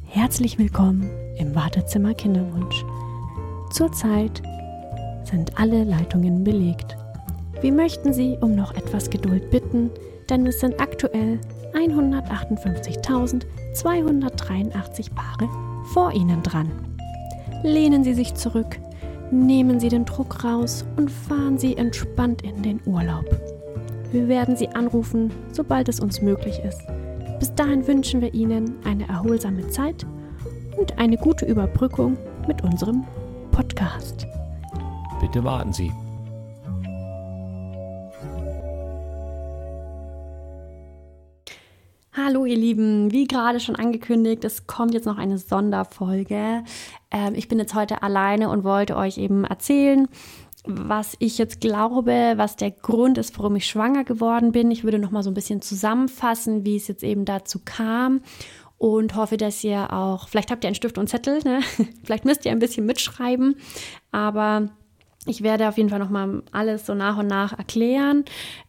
Herzlich willkommen im Wartezimmer Kinderwunsch. Zurzeit sind alle Leitungen belegt. Wir möchten Sie um noch etwas Geduld bitten, denn es sind aktuell 158.283 Paare vor Ihnen dran. Lehnen Sie sich zurück, nehmen Sie den Druck raus und fahren Sie entspannt in den Urlaub. Wir werden Sie anrufen, sobald es uns möglich ist. Bis dahin wünschen wir Ihnen eine erholsame Zeit und eine gute Überbrückung mit unserem Podcast. Bitte warten Sie. Hallo ihr Lieben, wie gerade schon angekündigt, es kommt jetzt noch eine Sonderfolge. Ich bin jetzt heute alleine und wollte euch eben erzählen, was ich jetzt glaube, was der Grund ist, warum ich schwanger geworden bin. Ich würde noch mal so ein bisschen zusammenfassen, wie es jetzt eben dazu kam und hoffe, dass ihr auch, vielleicht habt ihr einen Stift und Zettel, ne? Vielleicht müsst ihr ein bisschen mitschreiben, aber ich werde auf jeden Fall noch mal alles so nach und nach erklären.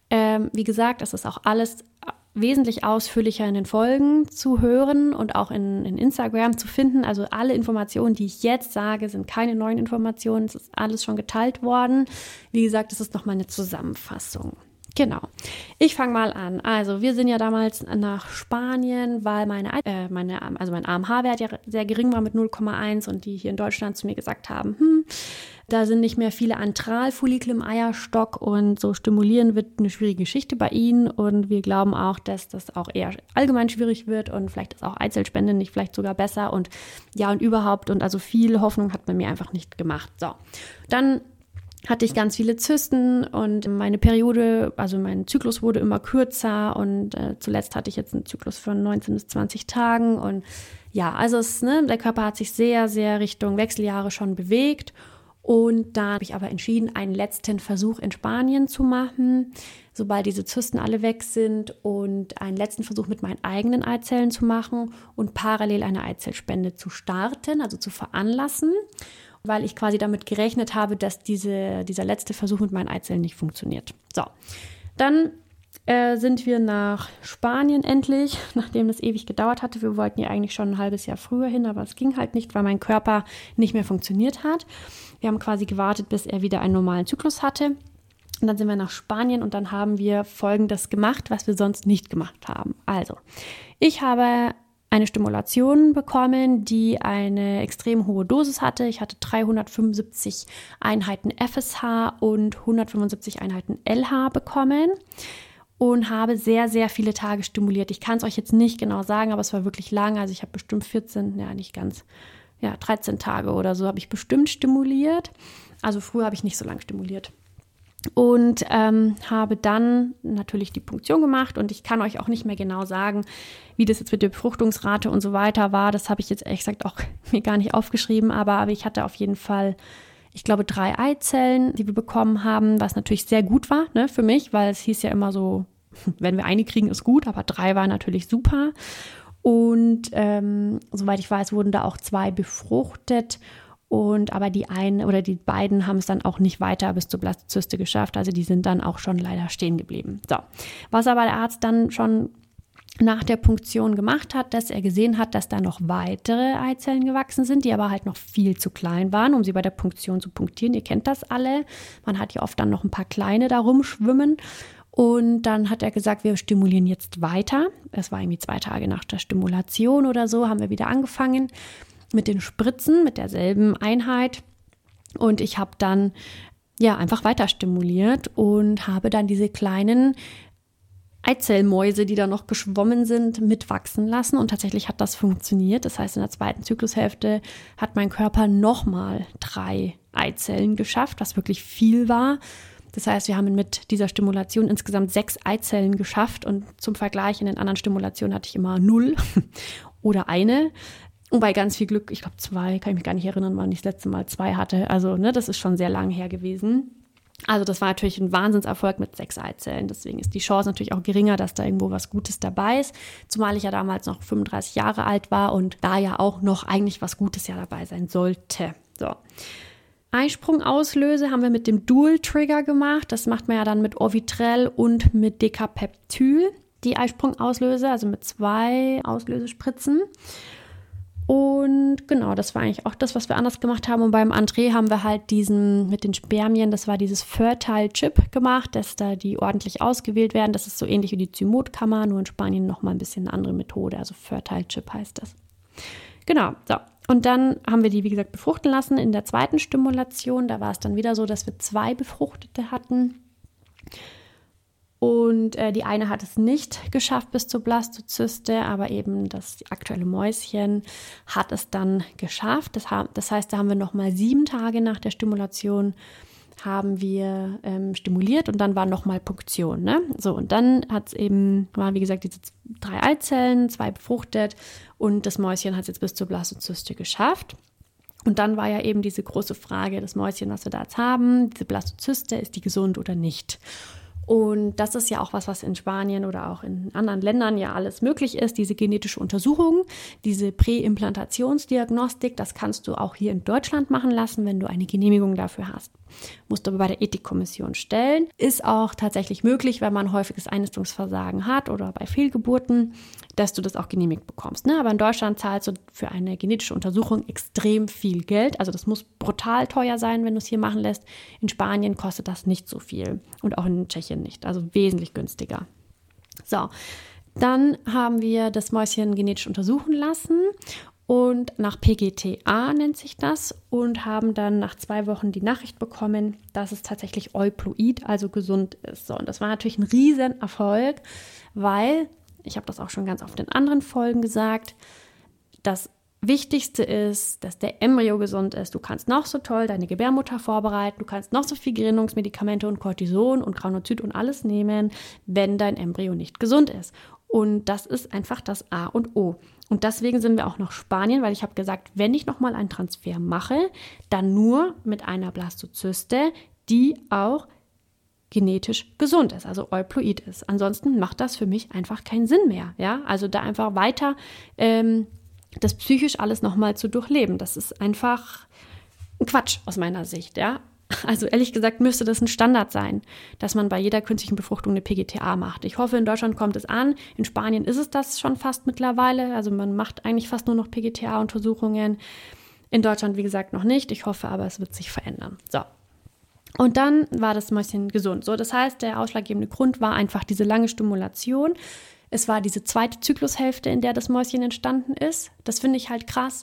Wie gesagt, es ist auch alles wesentlich ausführlicher in den Folgen zu hören und auch in Instagram zu finden. Also alle Informationen, die ich jetzt sage, sind keine neuen Informationen. Es ist alles schon geteilt worden. Wie gesagt, es ist nochmal eine Zusammenfassung. Genau. Ich fange mal an. Also wir sind ja damals nach Spanien, weil mein AMH-Wert ja sehr gering war mit 0,1 und die hier in Deutschland zu mir gesagt haben, da sind nicht mehr viele Antralfollikel im Eierstock und so stimulieren wird eine schwierige Geschichte bei ihnen und wir glauben auch, dass das auch eher allgemein schwierig wird und vielleicht ist auch Eizellspende nicht vielleicht sogar besser und ja und überhaupt und also viel Hoffnung hat man mir einfach nicht gemacht. So, dann hatte ich ganz viele Zysten und meine Periode, also mein Zyklus wurde immer kürzer und zuletzt hatte ich jetzt einen Zyklus von 19 bis 20 Tagen und ja, also der Körper hat sich sehr, sehr Richtung Wechseljahre schon bewegt. Und da habe ich aber entschieden, einen letzten Versuch in Spanien zu machen, sobald diese Zysten alle weg sind und einen letzten Versuch mit meinen eigenen Eizellen zu machen und parallel eine Eizellspende zu starten, also zu veranlassen, weil ich quasi damit gerechnet habe, dass dieser letzte Versuch mit meinen Eizellen nicht funktioniert. So, dann sind wir nach Spanien endlich, nachdem das ewig gedauert hatte. Wir wollten ja eigentlich schon ein halbes Jahr früher hin, aber es ging halt nicht, weil mein Körper nicht mehr funktioniert hat. Wir haben quasi gewartet, bis er wieder einen normalen Zyklus hatte. Und dann sind wir nach Spanien und dann haben wir Folgendes gemacht, was wir sonst nicht gemacht haben. Also, ich habe eine Stimulation bekommen, die eine extrem hohe Dosis hatte. Ich hatte 375 Einheiten FSH und 175 Einheiten LH bekommen. Und habe sehr, sehr viele Tage stimuliert. Ich kann es euch jetzt nicht genau sagen, aber es war wirklich lang. Also ich habe bestimmt 13 Tage oder so habe ich bestimmt stimuliert. Also früher habe ich nicht so lange stimuliert. Und habe dann natürlich die Punktion gemacht. Und ich kann euch auch nicht mehr genau sagen, wie das jetzt mit der Befruchtungsrate und so weiter war. Das habe ich jetzt ehrlich gesagt auch mir gar nicht aufgeschrieben. Aber ich hatte auf jeden Fall, ich glaube, 3 Eizellen, die wir bekommen haben, was natürlich sehr gut war, ne, für mich, weil es hieß ja immer so, wenn wir eine kriegen, ist gut, aber 3 war natürlich super. Und soweit ich weiß, wurden da auch 2 befruchtet. Aber die beiden haben es dann auch nicht weiter bis zur Blastozyste geschafft. Also die sind dann auch schon leider stehen geblieben. So, was aber der Arzt dann schon nach der Punktion gemacht hat, dass er gesehen hat, dass da noch weitere Eizellen gewachsen sind, die aber halt noch viel zu klein waren, um sie bei der Punktion zu punktieren. Ihr kennt das alle. Man hat ja oft dann noch ein paar kleine da rumschwimmen. Und dann hat er gesagt, wir stimulieren jetzt weiter. Es war irgendwie 2 Tage nach der Stimulation oder so, haben wir wieder angefangen mit den Spritzen, mit derselben Einheit. Und ich habe dann einfach weiter stimuliert und habe dann diese kleinen Eizellmäuse, die da noch geschwommen sind, mitwachsen lassen. Und tatsächlich hat das funktioniert. Das heißt, in der 2. Zyklushälfte hat mein Körper nochmal 3 Eizellen geschafft, was wirklich viel war. Das heißt, wir haben mit dieser Stimulation insgesamt 6 Eizellen geschafft. Und zum Vergleich, in den anderen Stimulationen hatte ich immer 0 oder 1. Und bei ganz viel Glück, ich glaube 2, kann ich mich gar nicht erinnern, wann ich das letzte Mal 2 hatte. Also das ist schon sehr lang her gewesen. Also das war natürlich ein Wahnsinnserfolg mit 6 Eizellen. Deswegen ist die Chance natürlich auch geringer, dass da irgendwo was Gutes dabei ist. Zumal ich ja damals noch 35 Jahre alt war und da ja auch noch eigentlich was Gutes ja dabei sein sollte. So. Eisprungauslöse haben wir mit dem Dual-Trigger gemacht. Das macht man ja dann mit Orvitrel und mit Decapeptyl. Die Eisprungauslöse, also mit 2 Auslösespritzen. Und genau, das war eigentlich auch das, was wir anders gemacht haben. Und beim André haben wir halt diesen mit den Spermien, das war dieses Fertile Chip gemacht, dass da die ordentlich ausgewählt werden. Das ist so ähnlich wie die Zymotkammer, nur in Spanien nochmal ein bisschen eine andere Methode. Also Fertile Chip heißt das. Genau, so. Und dann haben wir die, wie gesagt, befruchten lassen in der zweiten Stimulation. Da war es dann wieder so, dass wir 2 Befruchtete hatten. Und die eine hat es nicht geschafft bis zur Blastozyste, aber eben das aktuelle Mäuschen hat es dann geschafft. Das heißt, da haben wir nochmal 7 Tage nach der Stimulation haben wir stimuliert und dann war nochmal Punktion. Ne? So, und dann waren wie gesagt diese 3 Eizellen, 2 befruchtet und das Mäuschen hat es jetzt bis zur Blastozyste geschafft. Und dann war ja eben diese große Frage, das Mäuschen, was wir da jetzt haben, diese Blastozyste, ist die gesund oder nicht? Und das ist ja auch was in Spanien oder auch in anderen Ländern ja alles möglich ist, diese genetische Untersuchung, diese Präimplantationsdiagnostik, das kannst du auch hier in Deutschland machen lassen, wenn du eine Genehmigung dafür hast. Musst du aber bei der Ethikkommission stellen. Ist auch tatsächlich möglich, wenn man häufiges Einnistungsversagen hat oder bei Fehlgeburten, dass du das auch genehmigt bekommst. Ne? Aber in Deutschland zahlst du für eine genetische Untersuchung extrem viel Geld. Also das muss brutal teuer sein, wenn du es hier machen lässt. In Spanien kostet das nicht so viel und auch in Tschechien nicht, also wesentlich günstiger. So, dann haben wir das Mäuschen genetisch untersuchen lassen und nach PGTA nennt sich das und haben dann nach 2 Wochen die Nachricht bekommen, dass es tatsächlich euploid, also gesund ist. So, und das war natürlich ein Riesenerfolg, weil, ich habe das auch schon ganz oft in anderen Folgen gesagt, das Wichtigste ist, dass der Embryo gesund ist. Du kannst noch so toll deine Gebärmutter vorbereiten, du kannst noch so viel Gerinnungsmedikamente und Cortison und Granulocyt und alles nehmen, wenn dein Embryo nicht gesund ist. Und das ist einfach das A und O. Und deswegen sind wir auch nach Spanien, weil ich habe gesagt, wenn ich nochmal einen Transfer mache, dann nur mit einer Blastozyste, die auch genetisch gesund ist, also euploid ist. Ansonsten macht das für mich einfach keinen Sinn mehr. Ja? Also da einfach weiter das psychisch alles nochmal zu durchleben. Das ist einfach ein Quatsch aus meiner Sicht, ja. Also ehrlich gesagt müsste das ein Standard sein, dass man bei jeder künstlichen Befruchtung eine PGTA macht. Ich hoffe, in Deutschland kommt es an. In Spanien ist es das schon fast mittlerweile. Also man macht eigentlich fast nur noch PGTA-Untersuchungen. In Deutschland, wie gesagt, noch nicht. Ich hoffe aber, es wird sich verändern. So. Und dann war das Mäuschen gesund. So, das heißt, der ausschlaggebende Grund war einfach diese lange Stimulation. Es war diese 2. Zyklushälfte, in der das Mäuschen entstanden ist. Das finde ich halt krass.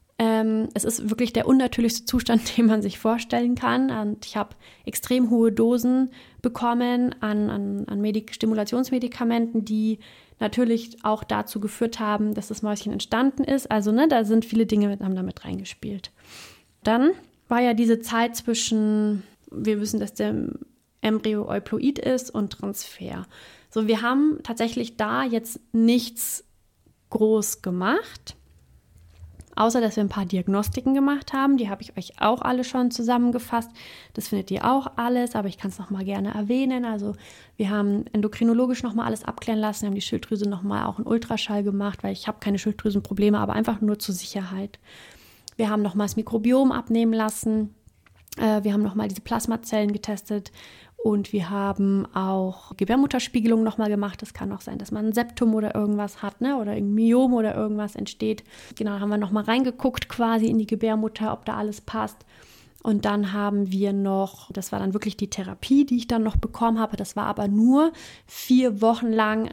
Es ist wirklich der unnatürlichste Zustand, den man sich vorstellen kann. Und ich habe extrem hohe Dosen bekommen an Stimulationsmedikamenten, die natürlich auch dazu geführt haben, dass das Mäuschen entstanden ist. Also da sind viele Dinge haben damit reingespielt. Dann war ja diese Zeit zwischen, wir wissen, dass der Embryo euploid ist und Transfer. So, wir haben tatsächlich da jetzt nichts groß gemacht, außer dass wir ein paar Diagnostiken gemacht haben. Die habe ich euch auch alle schon zusammengefasst. Das findet ihr auch alles, aber ich kann es nochmal gerne erwähnen. Also wir haben endokrinologisch nochmal alles abklären lassen. Wir haben die Schilddrüse nochmal auch einen Ultraschall gemacht, weil ich habe keine Schilddrüsenprobleme, aber einfach nur zur Sicherheit. Wir haben nochmal das Mikrobiom abnehmen lassen. Wir haben nochmal diese Plasmazellen getestet. Und wir haben auch Gebärmutterspiegelung nochmal gemacht. Es kann auch sein, dass man ein Septum oder irgendwas hat, ne? Oder ein Myom oder irgendwas entsteht. Genau, da haben wir nochmal reingeguckt quasi in die Gebärmutter, ob da alles passt. Und dann haben wir noch, das war dann wirklich die Therapie, die ich dann noch bekommen habe. Das war aber nur 4 Wochen lang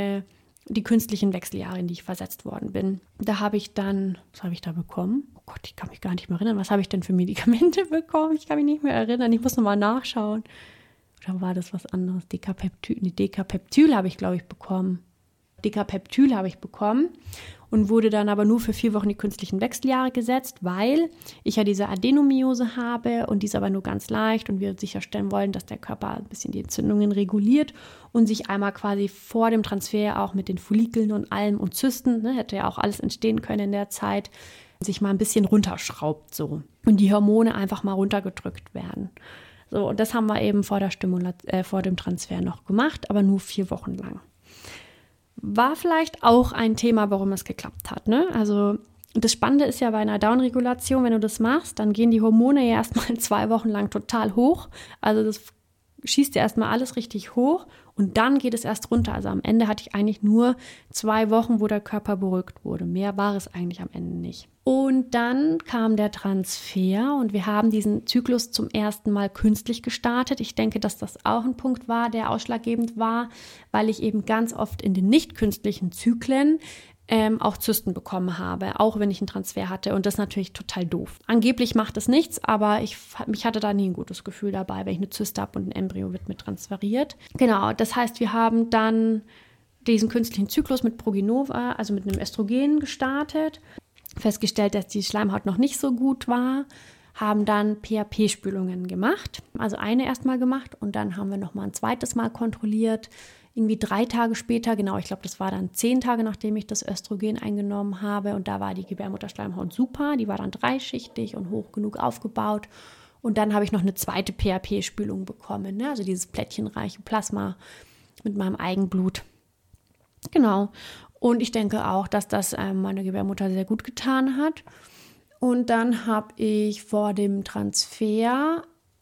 die künstlichen Wechseljahre, in die ich versetzt worden bin. Da habe ich dann, was habe ich da bekommen? Oh Gott, ich kann mich gar nicht mehr erinnern. Was habe ich denn für Medikamente bekommen? Ich kann mich nicht mehr erinnern. Ich muss nochmal nachschauen. Oder war das was anderes? Decapeptyl habe ich, glaube ich, bekommen. Decapeptyl habe ich bekommen und wurde dann aber nur für 4 Wochen die künstlichen Wechseljahre gesetzt, weil ich ja diese Adenomyose habe und dies aber nur ganz leicht und wir sicherstellen wollen, dass der Körper ein bisschen die Entzündungen reguliert und sich einmal quasi vor dem Transfer auch mit den Follikeln und allem und Zysten, hätte ja auch alles entstehen können in der Zeit, sich mal ein bisschen runterschraubt so und die Hormone einfach mal runtergedrückt werden. So, und das haben wir eben vor dem Transfer noch gemacht, aber nur 4 Wochen lang. War vielleicht auch ein Thema, warum es geklappt hat, ne? Also das Spannende ist ja bei einer Downregulation, wenn du das machst, dann gehen die Hormone ja erstmal 2 Wochen lang total hoch. Also das schießt ja erstmal alles richtig hoch und dann geht es erst runter. Also am Ende hatte ich eigentlich nur 2 Wochen, wo der Körper beruhigt wurde. Mehr war es eigentlich am Ende nicht. Und dann kam der Transfer und wir haben diesen Zyklus zum ersten Mal künstlich gestartet. Ich denke, dass das auch ein Punkt war, der ausschlaggebend war, weil ich eben ganz oft in den nicht künstlichen Zyklen auch Zysten bekommen habe, auch wenn ich einen Transfer hatte. Und das ist natürlich total doof. Angeblich macht es nichts, aber ich hatte da nie ein gutes Gefühl dabei, wenn ich eine Zyste habe und ein Embryo wird mit transferiert. Genau, das heißt, wir haben dann diesen künstlichen Zyklus mit Proginova, also mit einem Östrogen gestartet, festgestellt, dass die Schleimhaut noch nicht so gut war, haben dann PAP-Spülungen gemacht, also eine erstmal gemacht und dann haben wir nochmal ein zweites Mal kontrolliert, irgendwie 3 Tage später, genau, ich glaube, das war dann 10 Tage, nachdem ich das Östrogen eingenommen habe und da war die Gebärmutterschleimhaut super, die war dann 3-schichtig und hoch genug aufgebaut und dann habe ich noch eine zweite PAP-Spülung bekommen, ne? Also dieses plättchenreiche Plasma mit meinem Eigenblut. Genau, und ich denke auch, dass das meiner Gebärmutter sehr gut getan hat. Und dann habe ich vor dem Transfer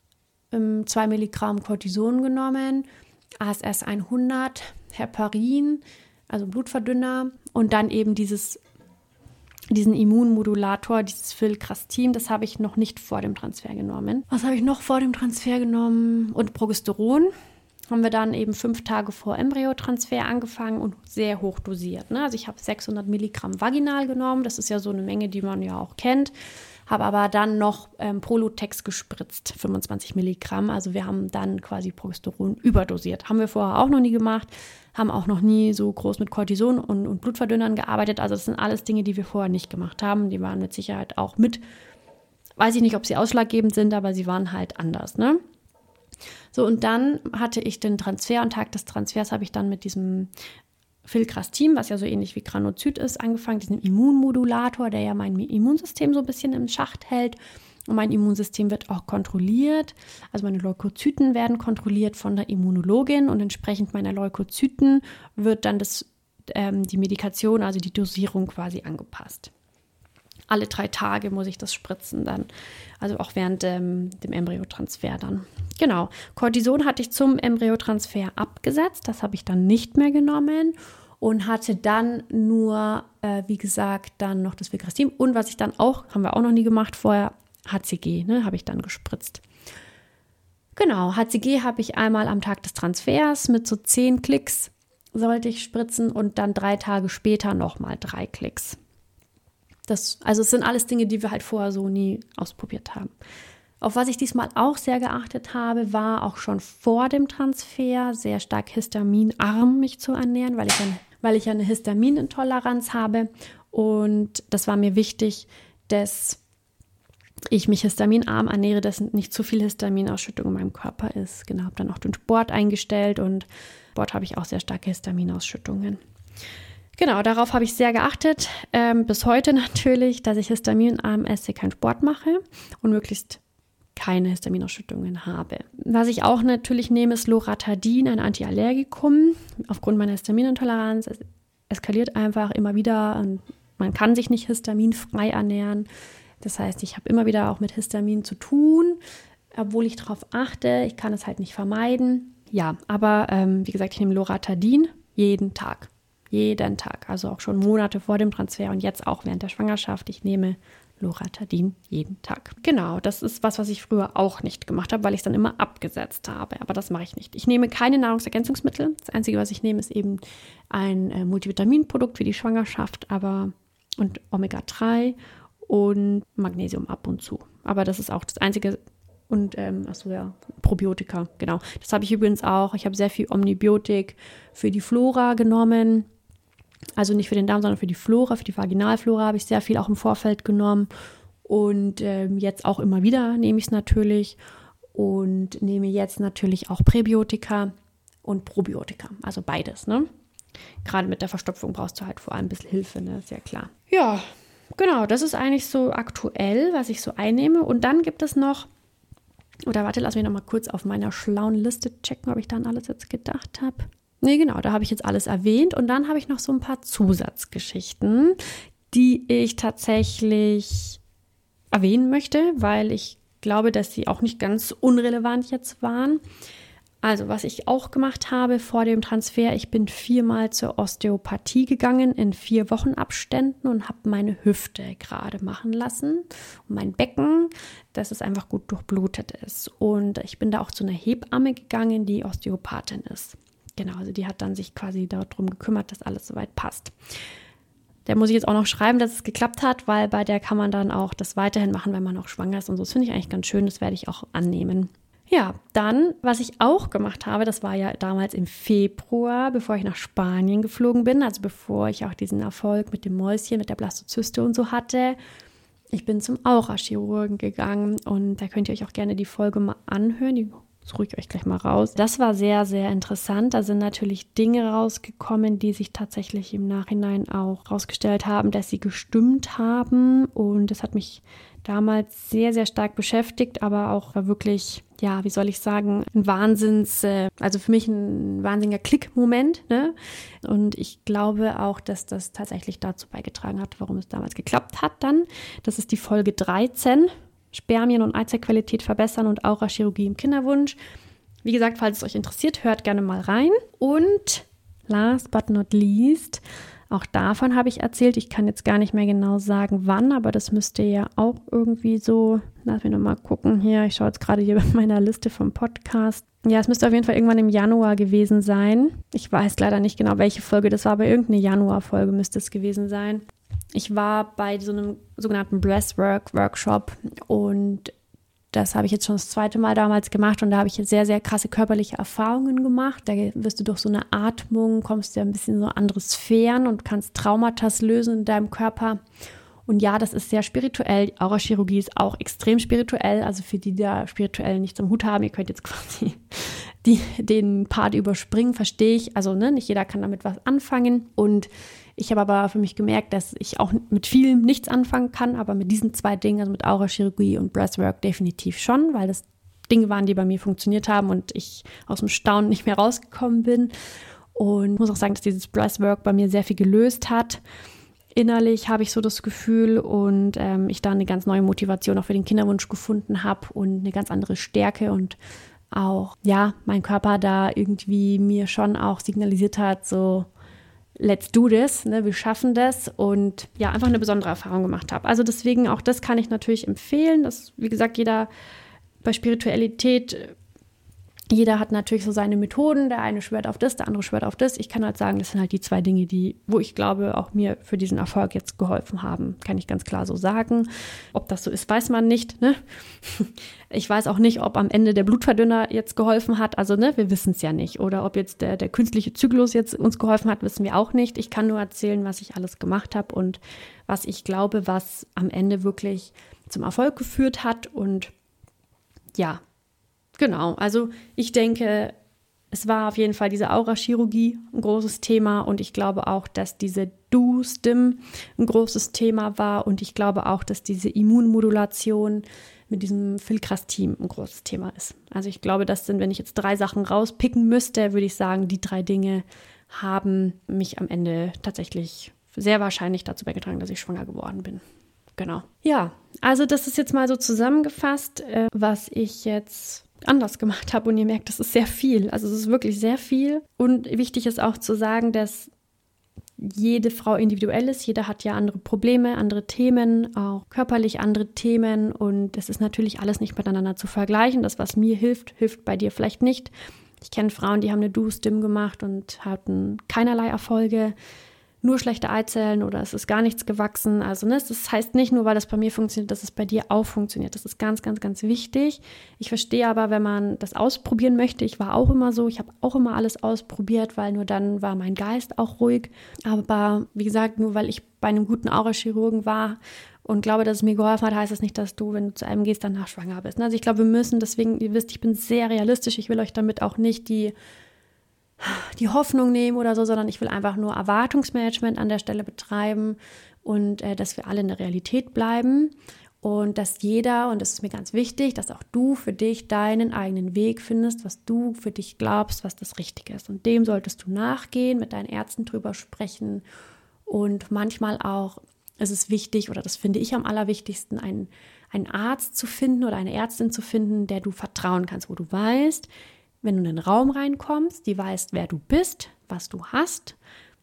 2 Milligramm Cortison genommen, ASS 100, Heparin, also Blutverdünner und dann eben diesen Immunmodulator, dieses Filgrastim, das habe ich noch nicht vor dem Transfer genommen. Was habe ich noch vor dem Transfer genommen? Und Progesteron haben wir dann eben 5 Tage vor Embryotransfer angefangen und sehr hoch dosiert. Ne? Also ich habe 600 Milligramm vaginal genommen, das ist ja so eine Menge, die man ja auch kennt. Habe aber dann noch Prolotex gespritzt, 25 Milligramm. Also wir haben dann quasi Progesteron überdosiert. Haben wir vorher auch noch nie gemacht, haben auch noch nie so groß mit Cortison und Blutverdünnern gearbeitet. Also das sind alles Dinge, die wir vorher nicht gemacht haben. Die waren mit Sicherheit auch mit, weiß ich nicht, ob sie ausschlaggebend sind, aber sie waren halt anders, ne? So, und dann hatte ich den Transfer und Tag des Transfers habe ich dann mit diesem Filgrastim, was ja so ähnlich wie Granuzyt ist, angefangen, diesen Immunmodulator, der ja mein Immunsystem so ein bisschen im Schacht hält. Und mein Immunsystem wird auch kontrolliert. Also meine Leukozyten werden kontrolliert von der Immunologin und entsprechend meiner Leukozyten wird dann die Medikation, also die Dosierung quasi angepasst. Alle 3 Tage muss ich das spritzen dann, also auch während dem Embryotransfer dann. Genau, Cortison hatte ich zum Embryotransfer abgesetzt, das habe ich dann nicht mehr genommen und hatte dann nur, wie gesagt, dann noch das Filgrastim und was ich dann auch, haben wir auch noch nie gemacht vorher, HCG, ne, habe ich dann gespritzt. Genau, HCG habe ich einmal am Tag des Transfers mit so 10 Klicks sollte ich spritzen und dann 3 Tage später nochmal 3 Klicks. Also es sind alles Dinge, die wir halt vorher so nie ausprobiert haben. Auf was ich diesmal auch sehr geachtet habe, war auch schon vor dem Transfer sehr stark histaminarm mich zu ernähren, weil ich ja eine Histaminintoleranz habe. Und das war mir wichtig, dass ich mich histaminarm ernähre, dass nicht zu viel Histaminausschüttung in meinem Körper ist. Genau, habe dann auch den Sport eingestellt und Sport habe ich auch sehr starke Histaminausschüttungen. Genau, darauf habe ich sehr geachtet, bis heute natürlich, dass ich histaminarm esse, keinen Sport mache und möglichst keine Histaminausschüttungen habe. Was ich auch natürlich nehme, ist Loratadin, ein Antiallergikum. Aufgrund meiner Histaminintoleranz, es eskaliert einfach immer wieder und man kann sich nicht histaminfrei ernähren. Das heißt, ich habe immer wieder auch mit Histamin zu tun, obwohl ich darauf achte. Ich kann es halt nicht vermeiden. Ja, aber wie gesagt, ich nehme Loratadin jeden Tag. Jeden Tag, also auch schon Monate vor dem Transfer und jetzt auch während der Schwangerschaft. Ich nehme Loratadin jeden Tag. Genau, das ist was ich früher auch nicht gemacht habe, weil ich es dann immer abgesetzt habe. Aber das mache ich nicht. Ich nehme keine Nahrungsergänzungsmittel. Das Einzige, was ich nehme, ist eben ein Multivitaminprodukt für die Schwangerschaft, und Omega-3 und Magnesium ab und zu. Aber das ist auch das Einzige. Und, Probiotika, genau. Das habe ich übrigens auch. Ich habe sehr viel Omnibiotik für die Flora genommen. Also nicht für den Darm, sondern für die Flora, für die Vaginalflora habe ich sehr viel auch im Vorfeld genommen. Und jetzt auch immer wieder nehme ich es natürlich. Und nehme jetzt natürlich auch Präbiotika und Probiotika. Also beides, ne? Gerade mit der Verstopfung brauchst du halt vor allem ein bisschen Hilfe, ne? Ist ja klar. Ja, genau. Das ist eigentlich so aktuell, was ich so einnehme. Und dann gibt es noch, lass mich noch mal kurz auf meiner schlauen Liste checken, ob ich da an alles jetzt gedacht habe. Nee, genau, da habe ich jetzt alles erwähnt. Und dann habe ich noch so ein paar Zusatzgeschichten, die ich tatsächlich erwähnen möchte, weil ich glaube, dass sie auch nicht ganz unrelevant jetzt waren. Also, was ich auch gemacht habe vor dem Transfer, ich bin 4-mal zur Osteopathie gegangen in 4 Wochenabständen und habe meine Hüfte gerade machen lassen. Und mein Becken, dass es einfach gut durchblutet ist. Und ich bin da auch zu einer Hebamme gegangen, die Osteopathin ist. Genau, also die hat dann sich quasi darum gekümmert, dass alles soweit passt. Der muss ich jetzt auch noch schreiben, dass es geklappt hat, weil bei der kann man dann auch das weiterhin machen, wenn man noch schwanger ist und so. Das finde ich eigentlich ganz schön, das werde ich auch annehmen. Ja, dann, was ich auch gemacht habe, das war ja damals im Februar, bevor ich nach Spanien geflogen bin, also bevor ich auch diesen Erfolg mit dem Mäuschen, mit der Blastozyste und so hatte. Ich bin zum Aura-Chirurgen gegangen und da könnt ihr euch auch gerne die Folge mal anhören, die suche ich euch gleich mal raus. Das war sehr, sehr interessant. Da sind natürlich Dinge rausgekommen, die sich tatsächlich im Nachhinein auch rausgestellt haben, dass sie gestimmt haben. Und das hat mich damals sehr, sehr stark beschäftigt, aber auch wirklich, ja, wie soll ich sagen, also für mich ein wahnsinniger Klick-Moment, ne? Und ich glaube auch, dass das tatsächlich dazu beigetragen hat, warum es damals geklappt hat dann. Das ist die Folge 13. Spermien- und Eizellqualität verbessern und Aura-Chirurgie im Kinderwunsch. Wie gesagt, falls es euch interessiert, hört gerne mal rein. Und last but not least, auch davon habe ich erzählt. Ich kann jetzt gar nicht mehr genau sagen, wann, aber das müsste ja auch irgendwie so, lass mich nochmal gucken hier. Ich schaue jetzt gerade hier bei meiner Liste vom Podcast. Ja, es müsste auf jeden Fall irgendwann im Januar gewesen sein. Ich weiß leider nicht genau, welche Folge das war, aber irgendeine Januarfolge müsste es gewesen sein. Ich war bei so einem sogenannten Breathwork-Workshop und das habe ich jetzt schon das 2. Mal damals gemacht und da habe ich jetzt sehr, sehr krasse körperliche Erfahrungen gemacht. Da wirst du durch so eine Atmung, kommst ja ein bisschen so andere Sphären und kannst Traumata lösen in deinem Körper. Und ja, das ist sehr spirituell. Aura-Chirurgie ist auch extrem spirituell. Also für die, die da spirituell nichts am Hut haben, ihr könnt jetzt quasi den Part überspringen, verstehe ich. Also nicht jeder kann damit was anfangen. Und ich habe aber für mich gemerkt, dass ich auch mit vielem nichts anfangen kann, aber mit diesen 2 Dingen, also mit Aura-Chirurgie und Breathwork definitiv schon, weil das Dinge waren, die bei mir funktioniert haben und ich aus dem Staunen nicht mehr rausgekommen bin. Und ich muss auch sagen, dass dieses Breathwork bei mir sehr viel gelöst hat. Innerlich habe ich so das Gefühl und ich da eine ganz neue Motivation auch für den Kinderwunsch gefunden habe und eine ganz andere Stärke und auch, ja, mein Körper da irgendwie mir schon auch signalisiert hat, so, let's do this, ne, wir schaffen das und ja, einfach eine besondere Erfahrung gemacht habe. Also deswegen, auch das kann ich natürlich empfehlen, dass, wie gesagt, jeder bei Spiritualität, jeder hat natürlich so seine Methoden, der eine schwört auf das, der andere schwört auf das. Ich kann halt sagen, das sind halt die 2 Dinge, wo ich glaube, auch mir für diesen Erfolg jetzt geholfen haben. Kann ich ganz klar so sagen. Ob das so ist, weiß man nicht. Ne? Ich weiß auch nicht, ob am Ende der Blutverdünner jetzt geholfen hat. Also wir wissen es ja nicht. Oder ob jetzt der künstliche Zyklus jetzt uns geholfen hat, wissen wir auch nicht. Ich kann nur erzählen, was ich alles gemacht habe und was ich glaube, was am Ende wirklich zum Erfolg geführt hat. Und ja, genau, also ich denke, es war auf jeden Fall diese Aura-Chirurgie ein großes Thema und ich glaube auch, dass diese Do-Stim ein großes Thema war und ich glaube auch, dass diese Immunmodulation mit diesem Filgrastim ein großes Thema ist. Also ich glaube, das sind, wenn ich jetzt 3 Sachen rauspicken müsste, würde ich sagen, die 3 Dinge haben mich am Ende tatsächlich sehr wahrscheinlich dazu beigetragen, dass ich schwanger geworden bin. Genau. Ja, also das ist jetzt mal so zusammengefasst, was ich jetzt anders gemacht habe und ihr merkt, das ist sehr viel. Also es ist wirklich sehr viel und wichtig ist auch zu sagen, dass jede Frau individuell ist. Jeder hat ja andere Probleme, andere Themen, auch körperlich andere Themen und es ist natürlich alles nicht miteinander zu vergleichen. Das, was mir hilft, hilft bei dir vielleicht nicht. Ich kenne Frauen, die haben eine Do-Stim gemacht und hatten keinerlei Erfolge. Nur schlechte Eizellen oder es ist gar nichts gewachsen. Also das heißt nicht nur, weil das bei mir funktioniert, dass es bei dir auch funktioniert. Das ist ganz, ganz, ganz wichtig. Ich verstehe aber, wenn man das ausprobieren möchte, ich war auch immer so, ich habe auch immer alles ausprobiert, weil nur dann war mein Geist auch ruhig. Aber wie gesagt, nur weil ich bei einem guten Aura-Chirurgen war und glaube, dass es mir geholfen hat, heißt das nicht, dass du, wenn du zu einem gehst, danach schwanger bist. Also ich glaube, wir müssen, deswegen, ihr wisst, ich bin sehr realistisch. Ich will euch damit auch nicht die Hoffnung nehmen oder so, sondern ich will einfach nur Erwartungsmanagement an der Stelle betreiben und dass wir alle in der Realität bleiben und dass jeder, und das ist mir ganz wichtig, dass auch du für dich deinen eigenen Weg findest, was du für dich glaubst, was das Richtige ist. Und dem solltest du nachgehen, mit deinen Ärzten drüber sprechen und manchmal auch ist es wichtig, oder das finde ich am allerwichtigsten, einen Arzt zu finden oder eine Ärztin zu finden, der du vertrauen kannst, wo du weißt, wenn du in den Raum reinkommst, die weiß, wer du bist, was du hast.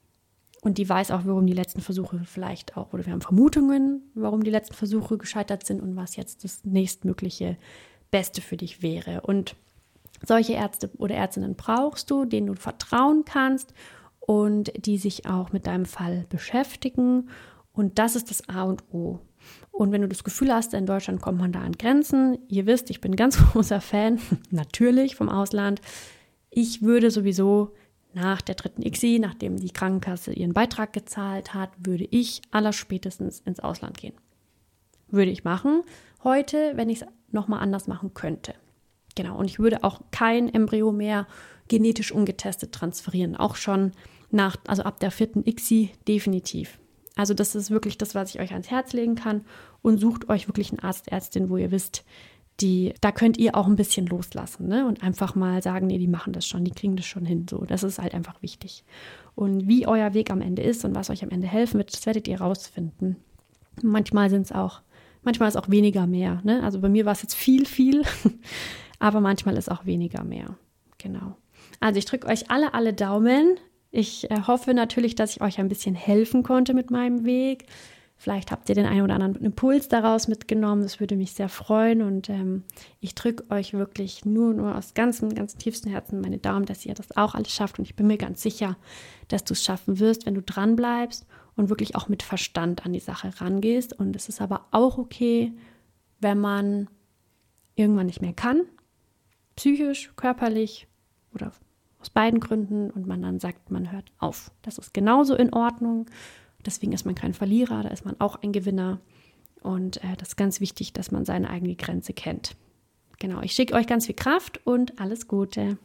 Und die weiß auch, warum die letzten Versuche vielleicht auch, oder wir haben Vermutungen, warum die letzten Versuche gescheitert sind und was jetzt das nächstmögliche Beste für dich wäre. Und solche Ärzte oder Ärztinnen brauchst du, denen du vertrauen kannst und die sich auch mit deinem Fall beschäftigen. Und das ist das A und O. Und wenn du das Gefühl hast, in Deutschland kommt man da an Grenzen, ihr wisst, ich bin ein ganz großer Fan, natürlich vom Ausland. Ich würde sowieso nach der 3. ICSI, nachdem die Krankenkasse ihren Beitrag gezahlt hat, würde ich allerspätestens ins Ausland gehen. Würde ich machen. Heute, wenn ich es nochmal anders machen könnte. Genau, und ich würde auch kein Embryo mehr genetisch ungetestet transferieren. Auch schon also ab der 4. ICSI definitiv. Also das ist wirklich das, was ich euch ans Herz legen kann. Und sucht euch wirklich einen Arzt, Ärztin, wo ihr wisst, da könnt ihr auch ein bisschen loslassen, ne? Und einfach mal sagen, nee, die machen das schon, die kriegen das schon hin. So, das ist halt einfach wichtig. Und wie euer Weg am Ende ist und was euch am Ende helfen wird, das werdet ihr rausfinden. Manchmal ist auch weniger mehr, ne? Also bei mir war es jetzt viel, aber manchmal ist auch weniger mehr. Genau. Also ich drücke euch alle Daumen. Ich hoffe natürlich, dass ich euch ein bisschen helfen konnte mit meinem Weg. Vielleicht habt ihr den einen oder anderen Impuls daraus mitgenommen. Das würde mich sehr freuen. Und ich drücke euch wirklich nur aus ganz tiefstem Herzen meine Daumen, dass ihr das auch alles schafft. Und ich bin mir ganz sicher, dass du es schaffen wirst, wenn du dran bleibst und wirklich auch mit Verstand an die Sache rangehst. Und es ist aber auch okay, wenn man irgendwann nicht mehr kann, psychisch, körperlich oder aus beiden Gründen, und man dann sagt, man hört auf. Das ist genauso in Ordnung. Deswegen ist man kein Verlierer, da ist man auch ein Gewinner. Und das ist ganz wichtig, dass man seine eigene Grenze kennt. Genau, ich schicke euch ganz viel Kraft und alles Gute.